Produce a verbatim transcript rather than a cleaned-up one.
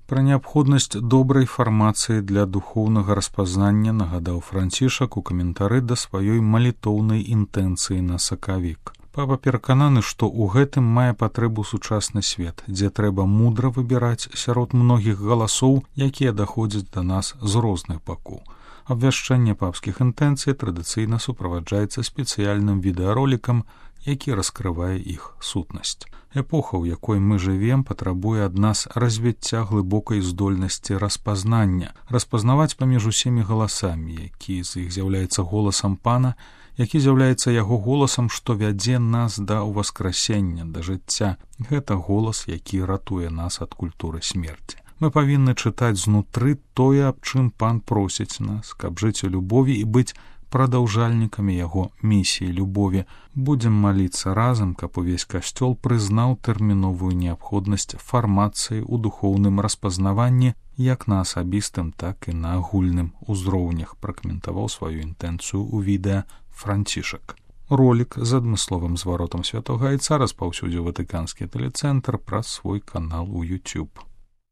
Пра неабходнасць добрай фармацыі для духоўнага распазнання нагадаў Францішак у каментары да сваёй малітоўнай інтэнцыі на сакавік. Папа перакананы, што ў гэтым мае патрэбу сучасны свет, дзе трэба мудра выбіраць сярод многіх галасоў, якія даходзяць да нас з розных бакоў. Абвяшчанне папскіх інтэнцый традыцыйна суправаджаецца спецыяльным відэаролікам, які раскрывае іх сутнасць. Эпоха, у якой мы жывем, патрабуе ад нас развіцця глыбокай здольнасці распазнання, распазнаваць паміж усімі галасамі, які з іх з'яўляецца голасам Пана, які з'яўляецца яго голасам, што вядзе нас да ўваскрасення, да жыцця. Гэта голас, які ратуе нас ад культуры смерці. Мы павінны чытаць знутры тое, аб чым Пан просіць нас, каб жыць у любові і быць прадаўжальнікамі яго місіі любові. Будзем маліцца разам, каб увесь касцёл прызнаў тэрміновую неабходнасць фармацыі ў духоўным распазнаванні як на асабістым, так і на агульным узроўнях, пракаментаваў сваю інтэнцыю ў відэа Францішак. Ролік з адмысловым зваротам святога айца распаўсюдзіў ватыканскі тэлецэнтр праз свой канал у YouTube.